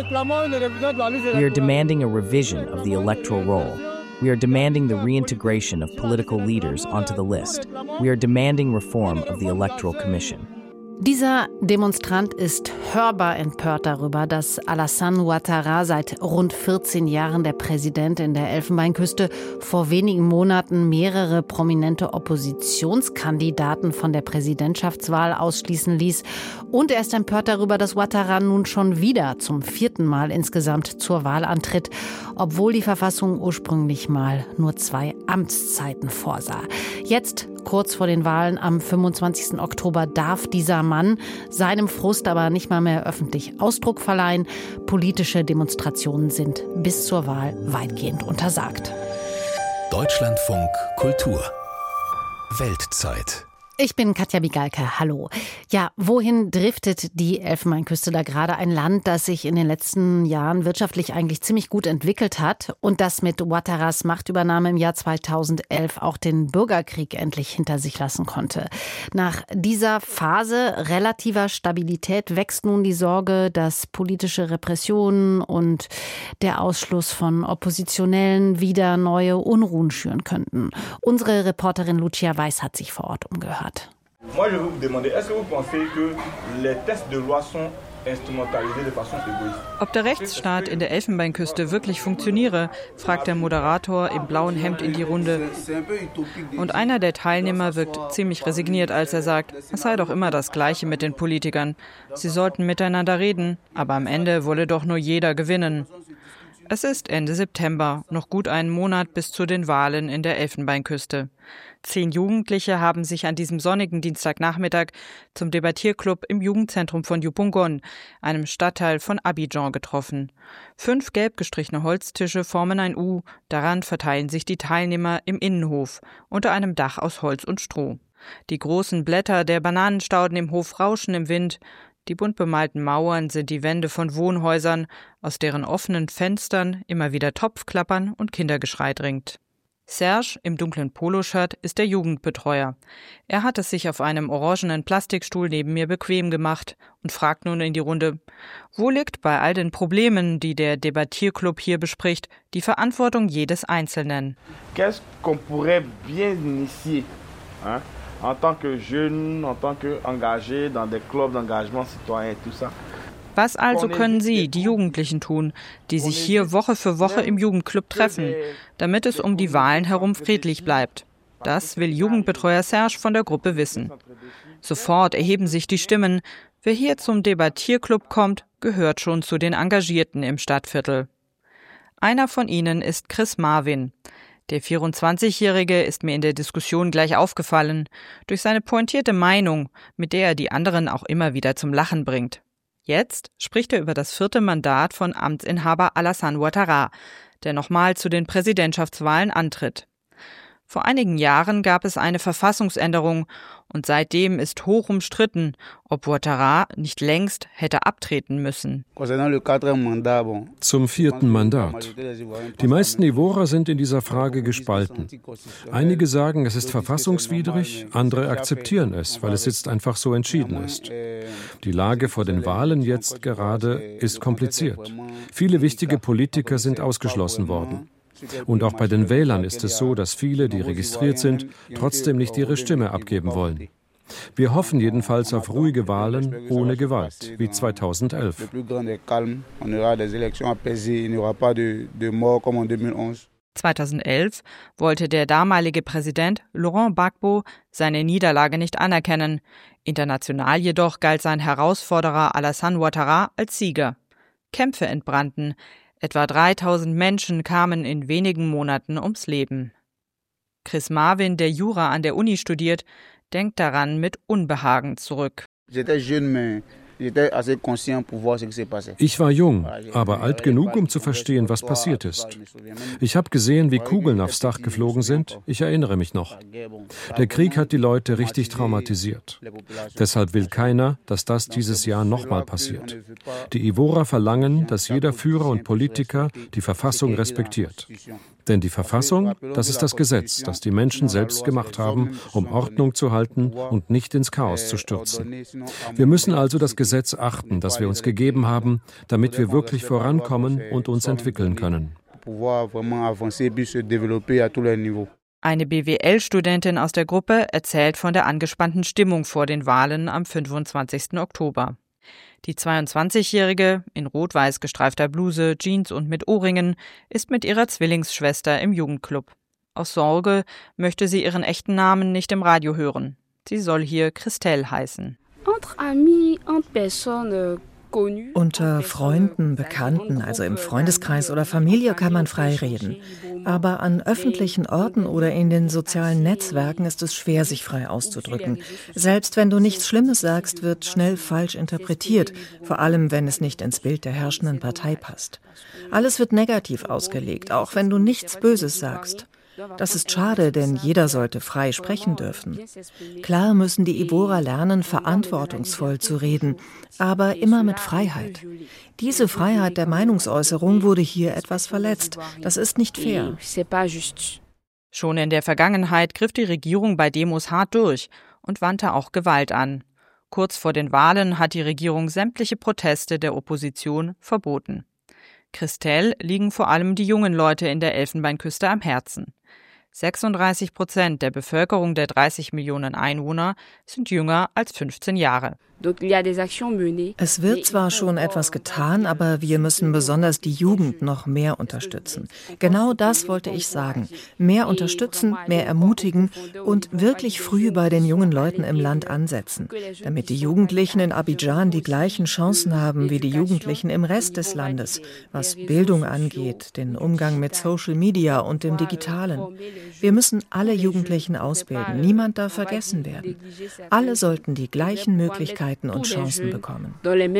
We are demanding a revision of the electoral roll. We are demanding the reintegration of political leaders onto the list. We are demanding reform of the Electoral Commission. Dieser Demonstrant ist hörbar empört darüber, dass Alassane Ouattara seit rund 14 Jahren der Präsident in der Elfenbeinküste vor wenigen Monaten mehrere prominente Oppositionskandidaten von der Präsidentschaftswahl ausschließen ließ. Und er ist empört darüber, dass Ouattara nun schon wieder zum 4. Mal insgesamt zur Wahl antritt, obwohl die Verfassung ursprünglich mal nur 2 Amtszeiten vorsah. Jetzt, kurz vor den Wahlen am 25. Oktober, darf dieser Mann seinem Frust aber nicht mal mehr öffentlich Ausdruck verleihen. Politische Demonstrationen sind bis zur Wahl weitgehend untersagt. Deutschlandfunk Kultur Weltzeit. Ich bin Katja Bigalke, hallo. Ja, wohin driftet die Elfenbeinküste da gerade? Ein Land, das sich in den letzten Jahren wirtschaftlich eigentlich ziemlich gut entwickelt hat und das mit Ouattaras Machtübernahme im Jahr 2011 auch den Bürgerkrieg endlich hinter sich lassen konnte. Nach dieser Phase relativer Stabilität wächst nun die Sorge, dass politische Repressionen und der Ausschluss von Oppositionellen wieder neue Unruhen schüren könnten. Unsere Reporterin Lucia Weiß hat sich vor Ort umgehört. Moi, je vais vous demander, est-ce que vous pensez que les textes de loi sont instrumentalisés de façon égoïste? Ob der Rechtsstaat in der Elfenbeinküste wirklich funktioniere, fragt der Moderator im blauen Hemd in die Runde. Und einer der Teilnehmer wirkt ziemlich resigniert, als er sagt, es sei doch immer das Gleiche mit den Politikern. Sie sollten miteinander reden, aber am Ende wolle doch nur jeder gewinnen. Es ist Ende September, noch gut einen Monat bis zu den Wahlen in der Elfenbeinküste. 10 Jugendliche haben sich an diesem sonnigen Dienstagnachmittag zum Debattierclub im Jugendzentrum von Yopougon, einem Stadtteil von Abidjan, getroffen. 5 gelb gestrichene Holztische formen ein U, daran verteilen sich die Teilnehmer im Innenhof, unter einem Dach aus Holz und Stroh. Die großen Blätter der Bananenstauden im Hof rauschen im Wind. Die bunt bemalten Mauern sind die Wände von Wohnhäusern, aus deren offenen Fenstern immer wieder Topfklappern und Kindergeschrei dringt. Serge im dunklen Poloshirt ist der Jugendbetreuer. Er hat es sich auf einem orangenen Plastikstuhl neben mir bequem gemacht und fragt nun in die Runde, wo liegt bei all den Problemen, die der Debattierclub hier bespricht, die Verantwortung jedes Einzelnen? Qu'est-ce qu'on pourrait bien initier, hein? En tant que jeune, en tant qu'engagé dans des clubs d'engagement citoyen, tout ça. Was also können Sie, die Jugendlichen, tun, die sich hier Woche für Woche im Jugendclub treffen, damit es um die Wahlen herum friedlich bleibt? Das will Jugendbetreuer Serge von der Gruppe wissen. Sofort erheben sich die Stimmen. Wer hier zum Debattierclub kommt, gehört schon zu den Engagierten im Stadtviertel. Einer von ihnen ist Chris Marvin. Der 24-Jährige ist mir in der Diskussion gleich aufgefallen, durch seine pointierte Meinung, mit der er die anderen auch immer wieder zum Lachen bringt. Jetzt spricht er über das 4. Mandat von Amtsinhaber Alassane Ouattara, der nochmal zu den Präsidentschaftswahlen antritt. Vor einigen Jahren gab es eine Verfassungsänderung und seitdem ist hoch umstritten, ob Ouattara nicht längst hätte abtreten müssen. Zum 4. Mandat. Die meisten Ivorer sind in dieser Frage gespalten. Einige sagen, es ist verfassungswidrig, andere akzeptieren es, weil es jetzt einfach so entschieden ist. Die Lage vor den Wahlen jetzt gerade ist kompliziert. Viele wichtige Politiker sind ausgeschlossen worden. Und auch bei den Wählern ist es so, dass viele, die registriert sind, trotzdem nicht ihre Stimme abgeben wollen. Wir hoffen jedenfalls auf ruhige Wahlen ohne Gewalt, wie 2011. 2011 wollte der damalige Präsident Laurent Gbagbo seine Niederlage nicht anerkennen. International jedoch galt sein Herausforderer Alassane Ouattara als Sieger. Kämpfe entbrannten. Etwa 3000 Menschen kamen in wenigen Monaten ums Leben. Chris Marvin, der Jura an der Uni studiert, denkt daran mit Unbehagen zurück. Ich war jung, aber alt genug, um zu verstehen, was passiert ist. Ich habe gesehen, wie Kugeln aufs Dach geflogen sind. Ich erinnere mich noch. Der Krieg hat die Leute richtig traumatisiert. Deshalb will keiner, dass das dieses Jahr nochmal passiert. Die Ivorer verlangen, dass jeder Führer und Politiker die Verfassung respektiert. Denn die Verfassung, das ist das Gesetz, das die Menschen selbst gemacht haben, um Ordnung zu halten und nicht ins Chaos zu stürzen. Wir müssen also das Gesetz Gesetz achten, das wir uns gegeben haben, damit wir wirklich vorankommen und uns entwickeln können. Eine BWL-Studentin aus der Gruppe erzählt von der angespannten Stimmung vor den Wahlen am 25. Oktober. Die 22-Jährige, in rot-weiß gestreifter Bluse, Jeans und mit Ohrringen, ist mit ihrer Zwillingsschwester im Jugendclub. Aus Sorge möchte sie ihren echten Namen nicht im Radio hören. Sie soll hier Christelle heißen. Unter Freunden, Bekannten, also im Freundeskreis oder Familie kann man frei reden. Aber an öffentlichen Orten oder in den sozialen Netzwerken ist es schwer, sich frei auszudrücken. Selbst wenn du nichts Schlimmes sagst, wird schnell falsch interpretiert, vor allem wenn es nicht ins Bild der herrschenden Partei passt. Alles wird negativ ausgelegt, auch wenn du nichts Böses sagst. Das ist schade, denn jeder sollte frei sprechen dürfen. Klar müssen die Ivorer lernen, verantwortungsvoll zu reden, aber immer mit Freiheit. Diese Freiheit der Meinungsäußerung wurde hier etwas verletzt. Das ist nicht fair. Schon in der Vergangenheit griff die Regierung bei Demos hart durch und wandte auch Gewalt an. Kurz vor den Wahlen hat die Regierung sämtliche Proteste der Opposition verboten. Christelle liegen vor allem die jungen Leute in der Elfenbeinküste am Herzen. 36% der Bevölkerung der 30 Millionen Einwohner sind jünger als 15 Jahre. Es wird zwar schon etwas getan, aber wir müssen besonders die Jugend noch mehr unterstützen. Genau das wollte ich sagen. Mehr unterstützen, mehr ermutigen und wirklich früh bei den jungen Leuten im Land ansetzen, damit die Jugendlichen in Abidjan die gleichen Chancen haben wie die Jugendlichen im Rest des Landes, was Bildung angeht, den Umgang mit Social Media und dem Digitalen. Wir müssen alle Jugendlichen ausbilden, niemand darf vergessen werden. Alle sollten die gleichen Möglichkeiten und Chancen bekommen.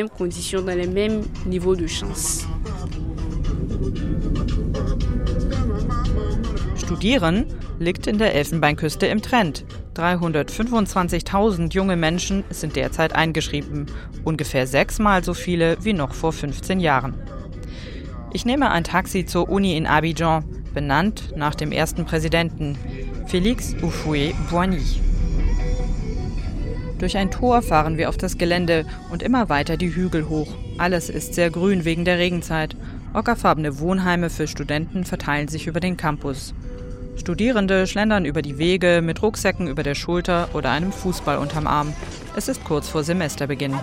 Studieren liegt in der Elfenbeinküste im Trend. 325.000 junge Menschen sind derzeit eingeschrieben, ungefähr 6-mal so viele wie noch vor 15 Jahren. Ich nehme ein Taxi zur Uni in Abidjan, benannt nach dem ersten Präsidenten, Félix Houphouët-Boigny. Durch ein Tor fahren wir auf das Gelände und immer weiter die Hügel hoch. Alles ist sehr grün wegen der Regenzeit. Ockerfarbene Wohnheime für Studenten verteilen sich über den Campus. Studierende schlendern über die Wege mit Rucksäcken über der Schulter oder einem Fußball unterm Arm. Es ist kurz vor Semesterbeginn.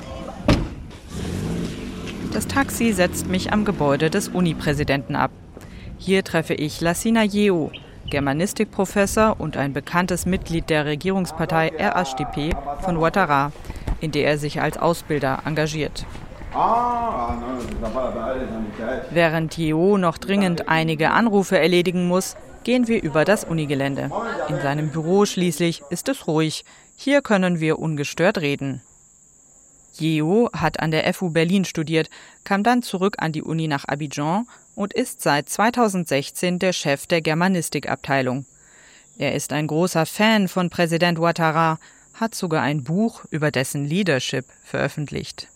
Das Taxi setzt mich am Gebäude des Uni-Präsidenten ab. Hier treffe ich Lassina Yeo, Germanistikprofessor und ein bekanntes Mitglied der Regierungspartei RHDP von Ouattara, in der er sich als Ausbilder engagiert. Während Yeo noch dringend einige Anrufe erledigen muss, gehen wir über das Unigelände. In seinem Büro schließlich ist es ruhig. Hier können wir ungestört reden. Yeo hat an der FU Berlin studiert, kam dann zurück an die Uni nach Abidjan und ist seit 2016 der Chef der Germanistikabteilung. Er ist ein großer Fan von Präsident Ouattara, hat sogar ein Buch über dessen Leadership veröffentlicht.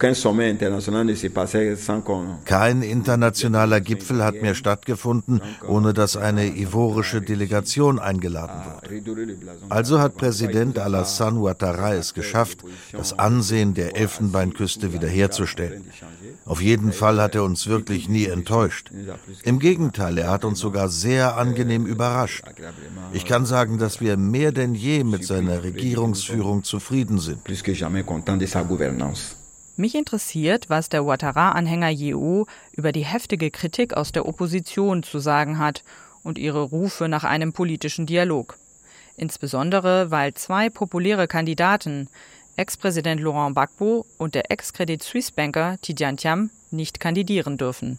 Kein internationaler Gipfel hat mehr stattgefunden, ohne dass eine ivorische Delegation eingeladen wurde. Also hat Präsident Alassane Ouattara es geschafft, das Ansehen der Elfenbeinküste wiederherzustellen. Auf jeden Fall hat er uns wirklich nie enttäuscht. Im Gegenteil, er hat uns sogar sehr angenehm überrascht. Ich kann sagen, dass wir mehr denn je mit seiner Regierungsführung zufrieden sind. Mich interessiert, was der Ouattara-Anhänger Yeo über die heftige Kritik aus der Opposition zu sagen hat und ihre Rufe nach einem politischen Dialog. Insbesondere, weil 2 populäre Kandidaten, Ex-Präsident Laurent Gbagbo und der Ex-Credit Suisse-Banker Tidjane Thiam, nicht kandidieren dürfen.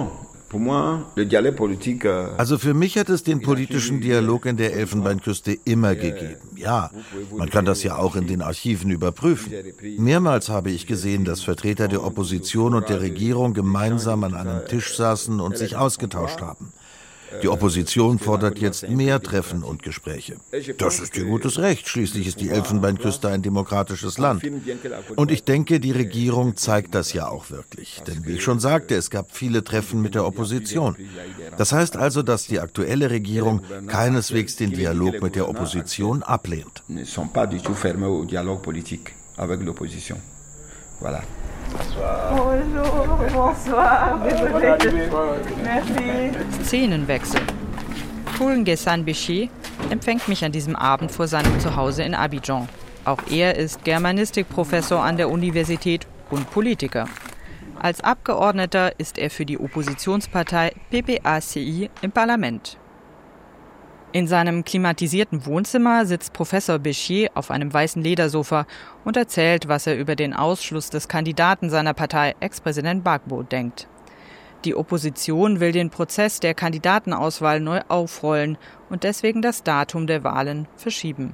Also für mich hat es den politischen Dialog in der Elfenbeinküste immer gegeben. Ja, man kann das ja auch in den Archiven überprüfen. Mehrmals habe ich gesehen, dass Vertreter der Opposition und der Regierung gemeinsam an einem Tisch saßen und sich ausgetauscht haben. Die Opposition fordert jetzt mehr Treffen und Gespräche. Das ist ihr gutes Recht, schließlich ist die Elfenbeinküste ein demokratisches Land. Und ich denke, die Regierung zeigt das ja auch wirklich. Denn wie ich schon sagte, es gab viele Treffen mit der Opposition. Das heißt also, dass die aktuelle Regierung keineswegs den Dialog mit der Opposition ablehnt. Voilà. Bonjour, bonsoir, désolé. Merci. Szenenwechsel. Fulgensan Béchier empfängt mich an diesem Abend vor seinem Zuhause in Abidjan. Auch er ist Germanistikprofessor an der Universität und Politiker. Als Abgeordneter ist er für die Oppositionspartei PPACI im Parlament. In seinem klimatisierten Wohnzimmer sitzt Professor Béchier auf einem weißen Ledersofa und erzählt, was er über den Ausschluss des Kandidaten seiner Partei, Ex-Präsident Gbagbo, denkt. Die Opposition will den Prozess der Kandidatenauswahl neu aufrollen und deswegen das Datum der Wahlen verschieben.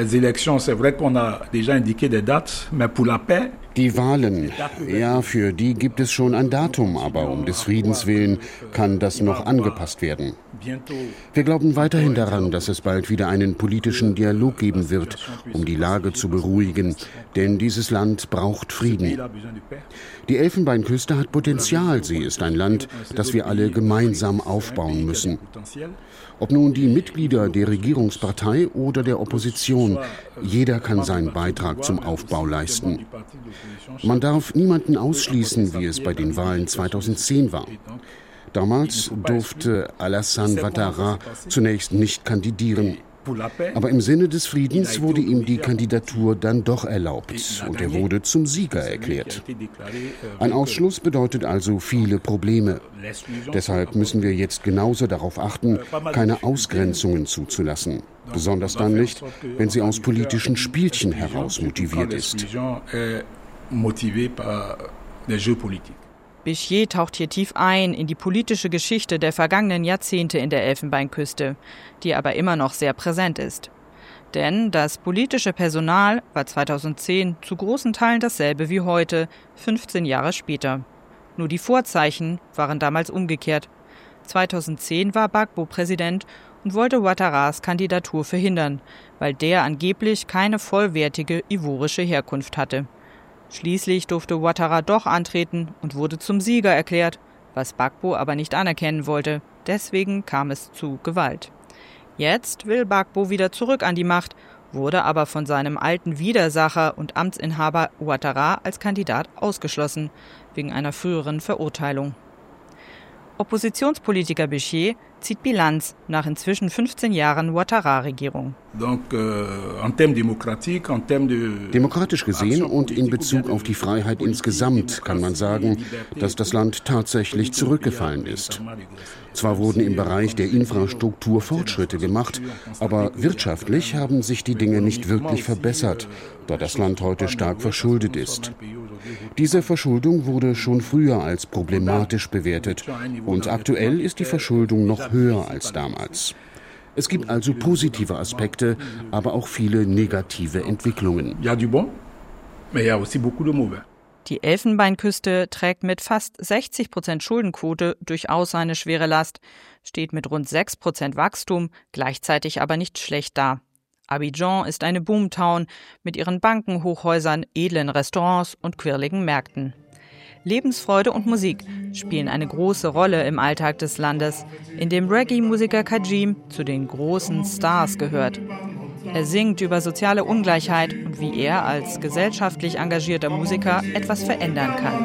Die Wahlen, ja, für die gibt es schon ein Datum, aber um des Friedens willen kann das noch angepasst werden. Wir glauben weiterhin daran, dass es bald wieder einen politischen Dialog geben wird, um die Lage zu beruhigen, denn dieses Land braucht Frieden. Die Elfenbeinküste hat Potenzial, sie ist ein Land, das wir alle gemeinsam aufbauen müssen. Ob nun die Mitglieder der Regierungspartei oder der Opposition, jeder kann seinen Beitrag zum Aufbau leisten. Man darf niemanden ausschließen, wie es bei den Wahlen 2010 war. Damals durfte Alassane Ouattara zunächst nicht kandidieren. Aber im Sinne des Friedens wurde ihm die Kandidatur dann doch erlaubt und er wurde zum Sieger erklärt. Ein Ausschluss bedeutet also viele Probleme. Deshalb müssen wir jetzt genauso darauf achten, keine Ausgrenzungen zuzulassen. Besonders dann nicht, wenn sie aus politischen Spielchen heraus motiviert ist. Béchier taucht hier tief ein in die politische Geschichte der vergangenen Jahrzehnte in der Elfenbeinküste, die aber immer noch sehr präsent ist. Denn das politische Personal war 2010 zu großen Teilen dasselbe wie heute, 15 Jahre später. Nur die Vorzeichen waren damals umgekehrt. 2010 war Gbagbo Präsident und wollte Ouattaras Kandidatur verhindern, weil der angeblich keine vollwertige ivorische Herkunft hatte. Schließlich durfte Ouattara doch antreten und wurde zum Sieger erklärt, was Gbagbo aber nicht anerkennen wollte. Deswegen kam es zu Gewalt. Jetzt will Gbagbo wieder zurück an die Macht, wurde aber von seinem alten Widersacher und Amtsinhaber Ouattara als Kandidat ausgeschlossen, wegen einer früheren Verurteilung. Oppositionspolitiker Béchier zieht Bilanz nach inzwischen 15 Jahren Ouattara-Regierung. Demokratisch gesehen und in Bezug auf die Freiheit insgesamt kann man sagen, dass das Land tatsächlich zurückgefallen ist. Zwar wurden im Bereich der Infrastruktur Fortschritte gemacht, aber wirtschaftlich haben sich die Dinge nicht wirklich verbessert, da das Land heute stark verschuldet ist. Diese Verschuldung wurde schon früher als problematisch bewertet und aktuell ist die Verschuldung noch höher als damals. Es gibt also positive Aspekte, aber auch viele negative Entwicklungen. Die Elfenbeinküste trägt mit fast 60% Schuldenquote durchaus eine schwere Last, steht mit rund 6% Wachstum, gleichzeitig aber nicht schlecht da. Abidjan ist eine Boomtown mit ihren Banken, Hochhäusern, edlen Restaurants und quirligen Märkten. Lebensfreude und Musik spielen eine große Rolle im Alltag des Landes, in dem Reggae-Musiker Kajim zu den großen Stars gehört. Er singt über soziale Ungleichheit und wie er als gesellschaftlich engagierter Musiker etwas verändern kann.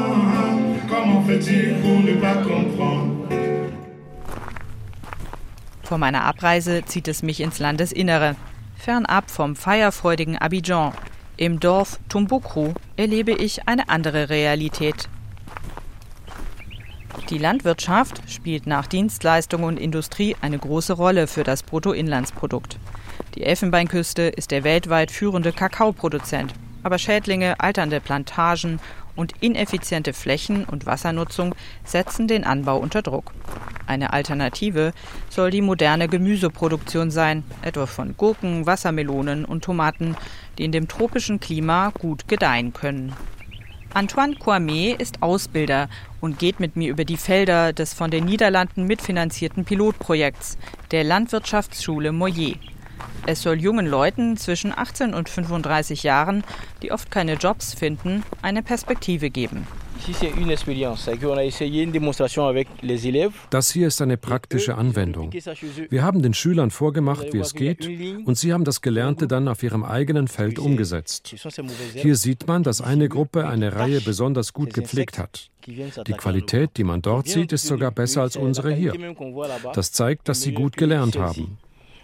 Vor meiner Abreise zieht es mich ins Landesinnere, fernab vom feierfreudigen Abidjan. Im Dorf Tombouctou erlebe ich eine andere Realität. Die Landwirtschaft spielt nach Dienstleistung und Industrie eine große Rolle für das Bruttoinlandsprodukt. Die Elfenbeinküste ist der weltweit führende Kakaoproduzent, aber Schädlinge, alternde Plantagen und ineffiziente Flächen- und Wassernutzung setzen den Anbau unter Druck. Eine Alternative soll die moderne Gemüseproduktion sein, etwa von Gurken, Wassermelonen und Tomaten, die in dem tropischen Klima gut gedeihen können. Antoine Kwame ist Ausbilder und geht mit mir über die Felder des von den Niederlanden mitfinanzierten Pilotprojekts der Landwirtschaftsschule Moyer. Es soll jungen Leuten zwischen 18 und 35 Jahren, die oft keine Jobs finden, eine Perspektive geben. Das hier ist eine praktische Anwendung. Wir haben den Schülern vorgemacht, wie es geht, und sie haben das Gelernte dann auf ihrem eigenen Feld umgesetzt. Hier sieht man, dass eine Gruppe eine Reihe besonders gut gepflegt hat. Die Qualität, die man dort sieht, ist sogar besser als unsere hier. Das zeigt, dass sie gut gelernt haben.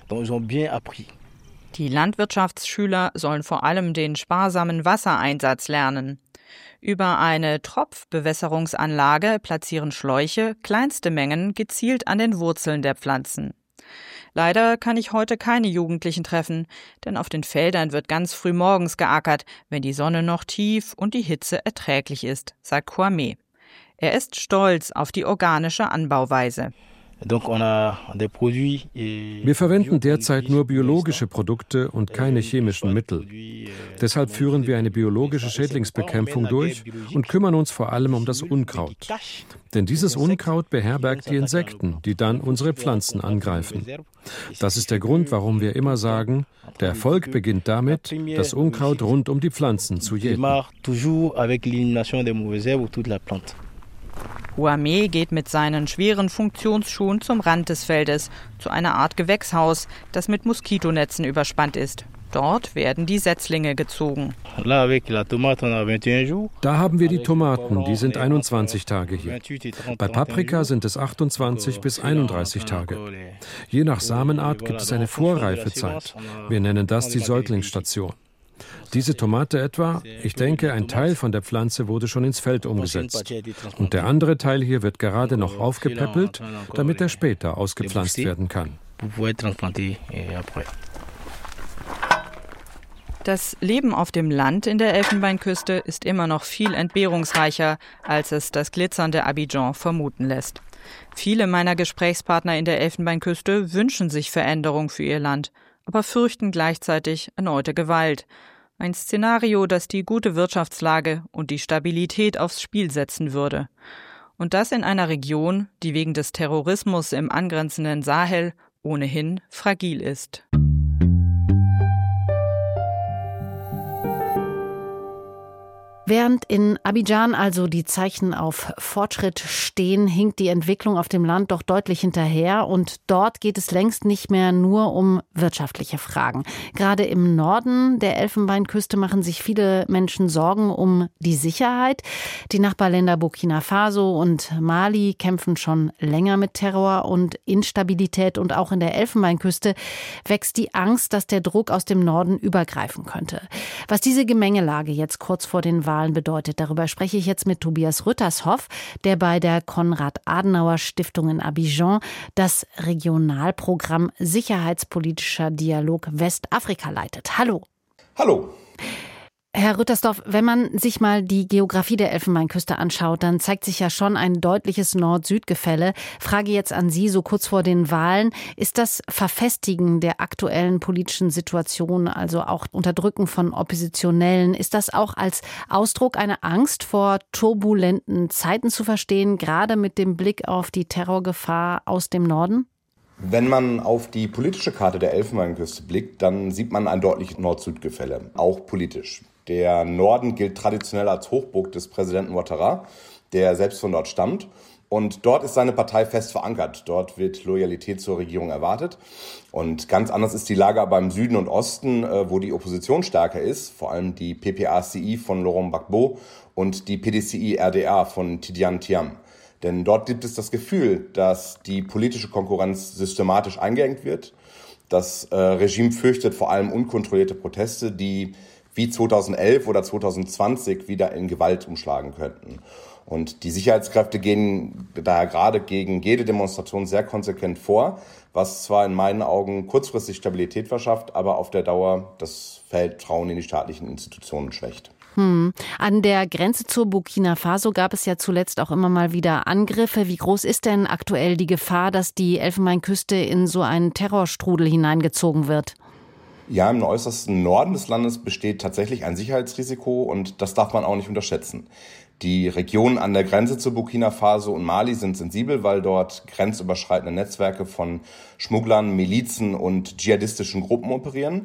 Die Landwirtschaftsschüler sollen vor allem den sparsamen Wassereinsatz lernen. Über eine Tropfbewässerungsanlage platzieren Schläuche kleinste Mengen gezielt an den Wurzeln der Pflanzen. Leider kann ich heute keine Jugendlichen treffen, denn auf den Feldern wird ganz früh morgens geackert, wenn die Sonne noch tief und die Hitze erträglich ist, sagt Kwame. Er ist stolz auf die organische Anbauweise. Wir verwenden derzeit nur biologische Produkte und keine chemischen Mittel. Deshalb führen wir eine biologische Schädlingsbekämpfung durch und kümmern uns vor allem um das Unkraut. Denn dieses Unkraut beherbergt die Insekten, die dann unsere Pflanzen angreifen. Das ist der Grund, warum wir immer sagen, der Erfolg beginnt damit, das Unkraut rund um die Pflanzen zu jäten. Kwame geht mit seinen schweren Funktionsschuhen zum Rand des Feldes, zu einer Art Gewächshaus, das mit Moskitonetzen überspannt ist. Dort werden die Setzlinge gezogen. Da haben wir die Tomaten, die sind 21 Tage hier. Bei Paprika sind es 28 bis 31 Tage. Je nach Samenart gibt es eine Vorreifezeit. Wir nennen das die Säuglingsstation. Diese Tomate etwa, ich denke, ein Teil von der Pflanze wurde schon ins Feld umgesetzt. Und der andere Teil hier wird gerade noch aufgepäppelt, damit er später ausgepflanzt werden kann. Das Leben auf dem Land in der Elfenbeinküste ist immer noch viel entbehrungsreicher, als es das glitzernde Abidjan vermuten lässt. Viele meiner Gesprächspartner in der Elfenbeinküste wünschen sich Veränderung für ihr Land, aber fürchten gleichzeitig erneute Gewalt. Ein Szenario, das die gute Wirtschaftslage und die Stabilität aufs Spiel setzen würde. Und das in einer Region, die wegen des Terrorismus im angrenzenden Sahel ohnehin fragil ist. Während in Abidjan also die Zeichen auf Fortschritt stehen, hinkt die Entwicklung auf dem Land doch deutlich hinterher. Und dort geht es längst nicht mehr nur um wirtschaftliche Fragen. Gerade im Norden der Elfenbeinküste machen sich viele Menschen Sorgen um die Sicherheit. Die Nachbarländer Burkina Faso und Mali kämpfen schon länger mit Terror und Instabilität. Und auch in der Elfenbeinküste wächst die Angst, dass der Druck aus dem Norden übergreifen könnte. Was diese Gemengelage jetzt kurz vor den Wahlen bedeutet. Darüber spreche ich jetzt mit Tobias Rüttershoff, der bei der Konrad-Adenauer-Stiftung in Abidjan das Regionalprogramm Sicherheitspolitischer Dialog Westafrika leitet. Hallo. Hallo. Herr Rüttershoff, wenn man sich mal die Geografie der Elfenbeinküste anschaut, dann zeigt sich ja schon ein deutliches Nord-Süd-Gefälle. Frage jetzt an Sie, so kurz vor den Wahlen. Ist das Verfestigen der aktuellen politischen Situation, also auch Unterdrücken von Oppositionellen, ist das auch als Ausdruck einer Angst vor turbulenten Zeiten zu verstehen, gerade mit dem Blick auf die Terrorgefahr aus dem Norden? Wenn man auf die politische Karte der Elfenbeinküste blickt, dann sieht man ein deutliches Nord-Süd-Gefälle, auch politisch. Der Norden gilt traditionell als Hochburg des Präsidenten Ouattara, der selbst von dort stammt. Und dort ist seine Partei fest verankert. Dort wird Loyalität zur Regierung erwartet. Und ganz anders ist die Lage aber im Süden und Osten, wo die Opposition stärker ist. Vor allem die PPACI von Laurent Gbagbo und die PDCI-RDA von Tidiane Thiam. Denn dort gibt es das Gefühl, dass die politische Konkurrenz systematisch eingeengt wird. Das Regime fürchtet vor allem unkontrollierte Proteste, die wie 2011 oder 2020 wieder in Gewalt umschlagen könnten. Und die Sicherheitskräfte gehen daher gerade gegen jede Demonstration sehr konsequent vor, was zwar in meinen Augen kurzfristig Stabilität verschafft, aber auf der Dauer das Vertrauen in die staatlichen Institutionen schwächt. An der Grenze zur Burkina Faso gab es ja zuletzt auch immer mal wieder Angriffe. Wie groß ist denn aktuell die Gefahr, dass die Elfenbeinküste in so einen Terrorstrudel hineingezogen wird? Ja, im äußersten Norden des Landes besteht tatsächlich ein Sicherheitsrisiko und das darf man auch nicht unterschätzen. Die Regionen an der Grenze zu Burkina Faso und Mali sind sensibel, weil dort grenzüberschreitende Netzwerke von Schmugglern, Milizen und dschihadistischen Gruppen operieren.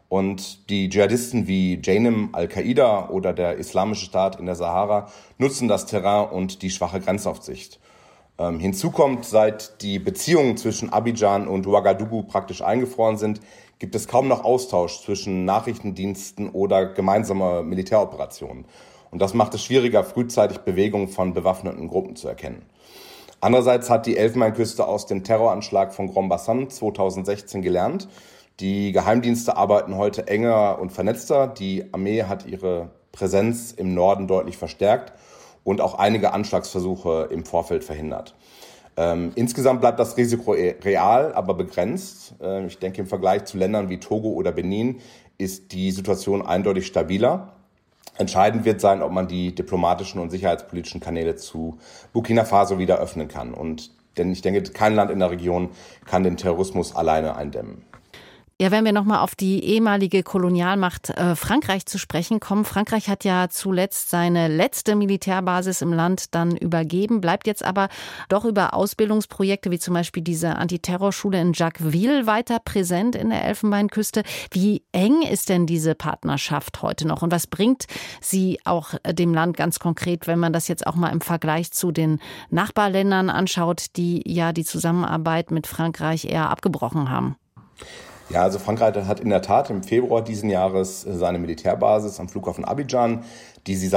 Und die Dschihadisten wie Jainim, Al-Qaida oder der Islamische Staat in der Sahara nutzen das Terrain und die schwache Grenzaufsicht. Hinzu kommt, seit die Beziehungen zwischen Abidjan und Ouagadougou praktisch eingefroren sind, gibt es kaum noch Austausch zwischen Nachrichtendiensten oder gemeinsame Militäroperationen. Und das macht es schwieriger, frühzeitig Bewegungen von bewaffneten Gruppen zu erkennen. Andererseits hat die Elfenbeinküste aus dem Terroranschlag von Grand Bassam 2016 gelernt. Die Geheimdienste arbeiten heute enger und vernetzter. Die Armee hat ihre Präsenz im Norden deutlich verstärkt und auch einige Anschlagsversuche im Vorfeld verhindert. Insgesamt bleibt das Risiko real, aber begrenzt. Ich denke, im Vergleich zu Ländern wie Togo oder Benin ist die Situation eindeutig stabiler. Entscheidend wird sein, ob man die diplomatischen und sicherheitspolitischen Kanäle zu Burkina Faso wieder öffnen kann. Denn ich denke, kein Land in der Region kann den Terrorismus alleine eindämmen. Ja, wenn wir nochmal auf die ehemalige Kolonialmacht Frankreich zu sprechen kommen. Frankreich hat ja zuletzt seine letzte Militärbasis im Land dann übergeben, bleibt jetzt aber doch über Ausbildungsprojekte wie zum Beispiel diese Antiterrorschule in Jacquesville weiter präsent in der Elfenbeinküste. Wie eng ist denn diese Partnerschaft heute noch und was bringt sie auch dem Land ganz konkret, wenn man das jetzt auch mal im Vergleich zu den Nachbarländern anschaut, die ja die Zusammenarbeit mit Frankreich eher abgebrochen haben? Ja, also Frankreich hat in der Tat im Februar diesen Jahres seine Militärbasis am Flughafen Abidjan, die sie seit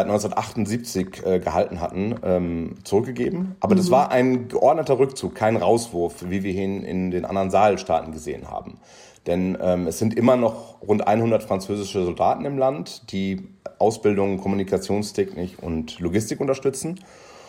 1978 gehalten hatten, zurückgegeben. Aber das war ein geordneter Rückzug, kein Rauswurf, wie wir ihn in den anderen Sahelstaaten gesehen haben. Denn es sind immer noch rund 100 französische Soldaten im Land, die Ausbildung, Kommunikationstechnik und Logistik unterstützen.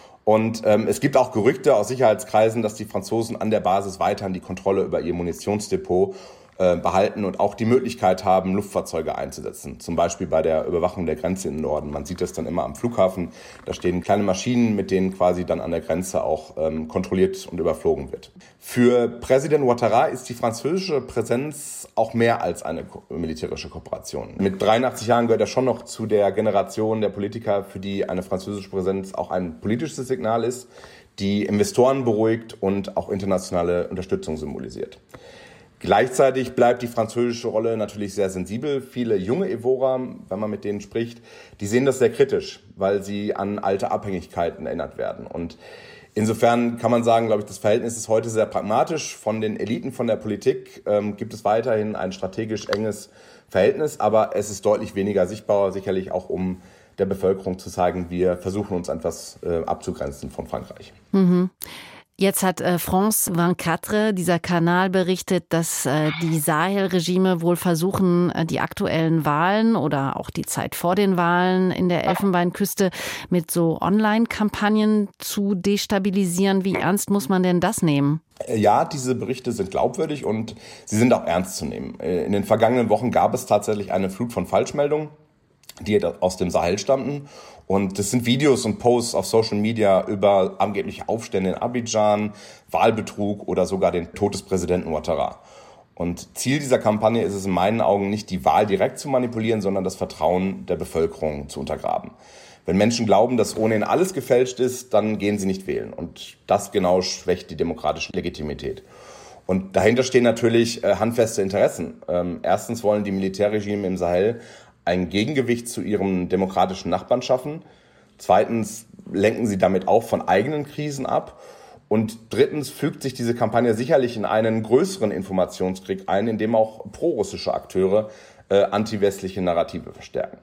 Und es gibt auch Gerüchte aus Sicherheitskreisen, dass die Franzosen an der Basis weiterhin die Kontrolle über ihr Munitionsdepot behalten und auch die Möglichkeit haben, Luftfahrzeuge einzusetzen. Zum Beispiel bei der Überwachung der Grenze im Norden. Man sieht das dann immer am Flughafen. Da stehen kleine Maschinen, mit denen quasi dann an der Grenze auch kontrolliert und überflogen wird. Für Präsident Ouattara ist die französische Präsenz auch mehr als eine militärische Kooperation. Mit 83 Jahren gehört er schon noch zu der Generation der Politiker, für die eine französische Präsenz auch ein politisches Signal ist, die Investoren beruhigt und auch internationale Unterstützung symbolisiert. Gleichzeitig bleibt die französische Rolle natürlich sehr sensibel. Viele junge Evorer, wenn man mit denen spricht, die sehen das sehr kritisch, weil sie an alte Abhängigkeiten erinnert werden. Und insofern kann man sagen, glaube ich, das Verhältnis ist heute sehr pragmatisch. Von den Eliten, von der Politik gibt es weiterhin ein strategisch enges Verhältnis, aber es ist deutlich weniger sichtbar, sicherlich auch um der Bevölkerung zu zeigen, wir versuchen uns etwas abzugrenzen von Frankreich. Mhm. Jetzt hat France 24, dieser Kanal, berichtet, dass die Sahel-Regime wohl versuchen, die aktuellen Wahlen oder auch die Zeit vor den Wahlen in der Elfenbeinküste mit so Online-Kampagnen zu destabilisieren. Wie ernst muss man denn das nehmen? Ja, diese Berichte sind glaubwürdig und sie sind auch ernst zu nehmen. In den vergangenen Wochen gab es tatsächlich eine Flut von Falschmeldungen, die aus dem Sahel stammten. Und das sind Videos und Posts auf Social Media über angebliche Aufstände in Abidjan, Wahlbetrug oder sogar den Tod des Präsidenten Ouattara. Und Ziel dieser Kampagne ist es in meinen Augen nicht, die Wahl direkt zu manipulieren, sondern das Vertrauen der Bevölkerung zu untergraben. Wenn Menschen glauben, dass ohnehin alles gefälscht ist, dann gehen sie nicht wählen. Und das genau schwächt die demokratische Legitimität. Und dahinter stehen natürlich handfeste Interessen. Erstens wollen die Militärregime im Sahel ein Gegengewicht zu ihren demokratischen Nachbarn schaffen. Zweitens lenken sie damit auch von eigenen Krisen ab. Und drittens fügt sich diese Kampagne sicherlich in einen größeren Informationskrieg ein, in dem auch prorussische Akteure antiwestliche Narrative verstärken.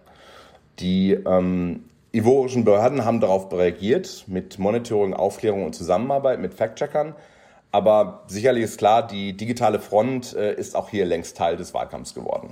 Die ivorischen Behörden haben darauf reagiert mit Monitoring, Aufklärung und Zusammenarbeit mit Fact-Checkern. Aber sicherlich ist klar, die digitale Front ist auch hier längst Teil des Wahlkampfs geworden.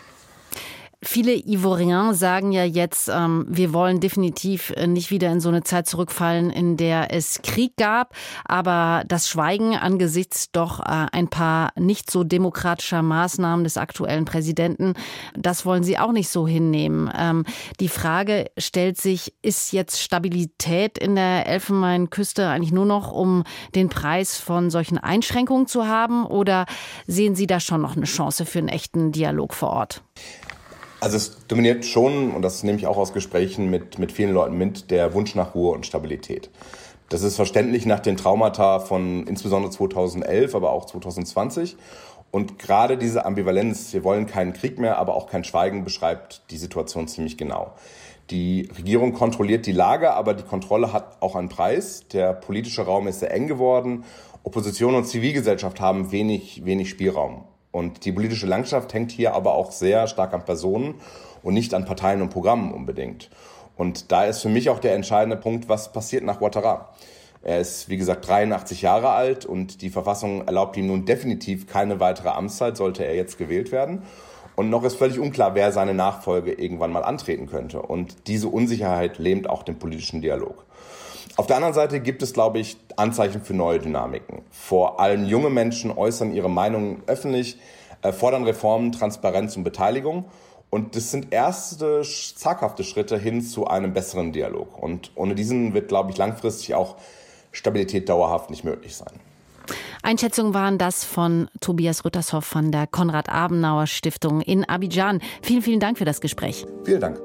Viele Ivoriens sagen ja jetzt, wir wollen definitiv nicht wieder in so eine Zeit zurückfallen, in der es Krieg gab. Aber das Schweigen angesichts doch ein paar nicht so demokratischer Maßnahmen des aktuellen Präsidenten, das wollen sie auch nicht so hinnehmen. Die Frage stellt sich, ist jetzt Stabilität in der Elfenbeinküste eigentlich nur noch, um den Preis von solchen Einschränkungen zu haben? Oder sehen Sie da schon noch eine Chance für einen echten Dialog vor Ort? Also es dominiert schon, und das nehme ich auch aus Gesprächen mit vielen Leuten mit, der Wunsch nach Ruhe und Stabilität. Das ist verständlich nach den Traumata von insbesondere 2011, aber auch 2020. Und gerade diese Ambivalenz, wir wollen keinen Krieg mehr, aber auch kein Schweigen, beschreibt die Situation ziemlich genau. Die Regierung kontrolliert die Lage, aber die Kontrolle hat auch einen Preis. Der politische Raum ist sehr eng geworden. Opposition und Zivilgesellschaft haben wenig Spielraum. Und die politische Landschaft hängt hier aber auch sehr stark an Personen und nicht an Parteien und Programmen unbedingt. Und da ist für mich auch der entscheidende Punkt, was passiert nach Ouattara. Er ist, wie gesagt, 83 Jahre alt und die Verfassung erlaubt ihm nun definitiv keine weitere Amtszeit, sollte er jetzt gewählt werden. Und noch ist völlig unklar, wer seine Nachfolge irgendwann mal antreten könnte. Und diese Unsicherheit lähmt auch den politischen Dialog. Auf der anderen Seite gibt es, glaube ich, Anzeichen für neue Dynamiken. Vor allem junge Menschen äußern ihre Meinungen öffentlich, fordern Reformen, Transparenz und Beteiligung. Und das sind erste zaghafte Schritte hin zu einem besseren Dialog. Und ohne diesen wird, glaube ich, langfristig auch Stabilität dauerhaft nicht möglich sein. Einschätzungen waren das von Tobias Rüttershoff von der Konrad-Adenauer-Stiftung in Abidjan. Vielen, vielen Dank für das Gespräch. Vielen Dank.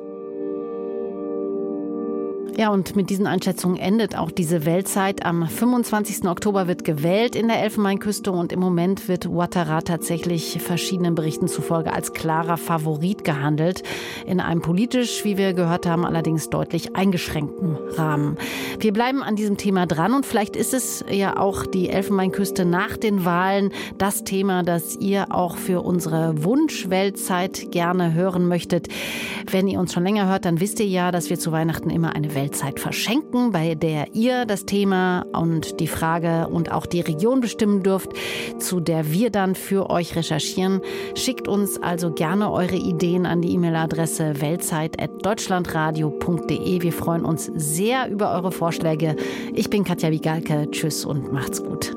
Ja, und mit diesen Einschätzungen endet auch diese Weltzeit. Am 25. Oktober wird gewählt in der Elfenbeinküste und im Moment wird Ouattara tatsächlich verschiedenen Berichten zufolge als klarer Favorit gehandelt. In einem politisch, wie wir gehört haben, allerdings deutlich eingeschränkten Rahmen. Wir bleiben an diesem Thema dran und vielleicht ist es ja auch die Elfenbeinküste nach den Wahlen das Thema, das ihr auch für unsere Wunsch-Weltzeit gerne hören möchtet. Wenn ihr uns schon länger hört, dann wisst ihr ja, dass wir zu Weihnachten immer eine Weltzeit verschenken, bei der ihr das Thema und die Frage und auch die Region bestimmen dürft, zu der wir dann für euch recherchieren. Schickt uns also gerne eure Ideen an die E-Mail-Adresse weltzeit@deutschlandradio.de. Wir freuen uns sehr über eure Vorschläge. Ich bin Katja Wigalke. Tschüss und macht's gut.